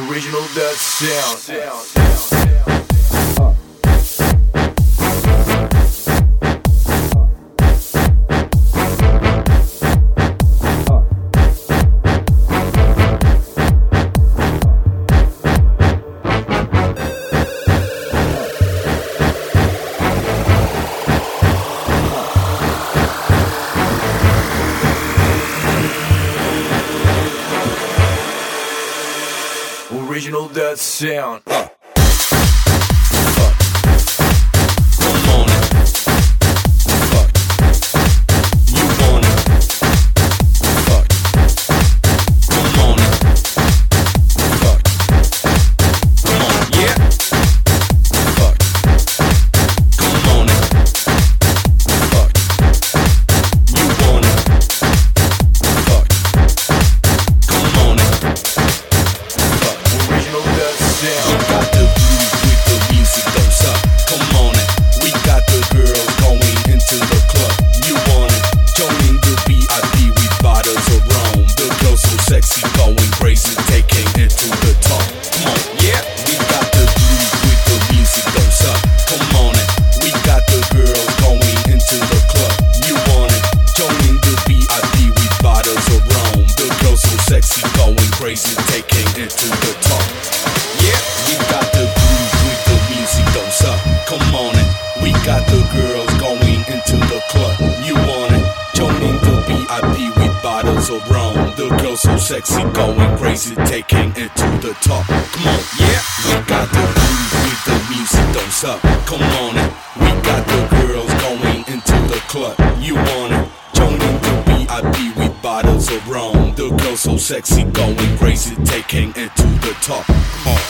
Original Dutch sound. Original Dutch sound. Crazy, taking it to the top. Yeah, we got the groove with the music goes up. Come on in, we got the girls going into the club. You want it? Joining the VIP with bottles of rum. The girls so sexy, going crazy, taking it to the top. Come on, yeah, we got the groove with the music goes up. Come on in, we got the girls going into the club. You want it? Joining the VIP with bottles of rum. The girls so sexy, going crazy, taking it to the top. Come on.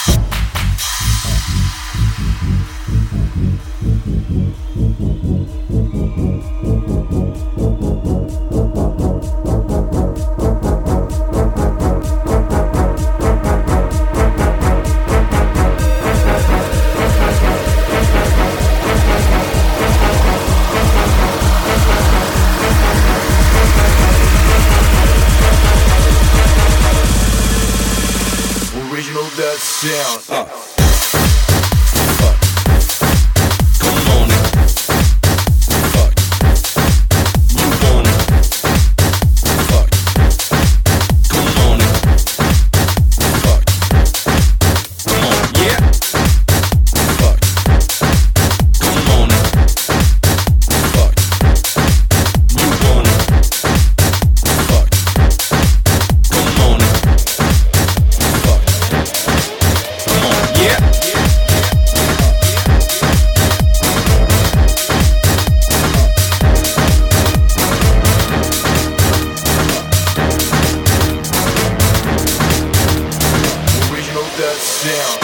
Original Dutch sound. Dutch sound.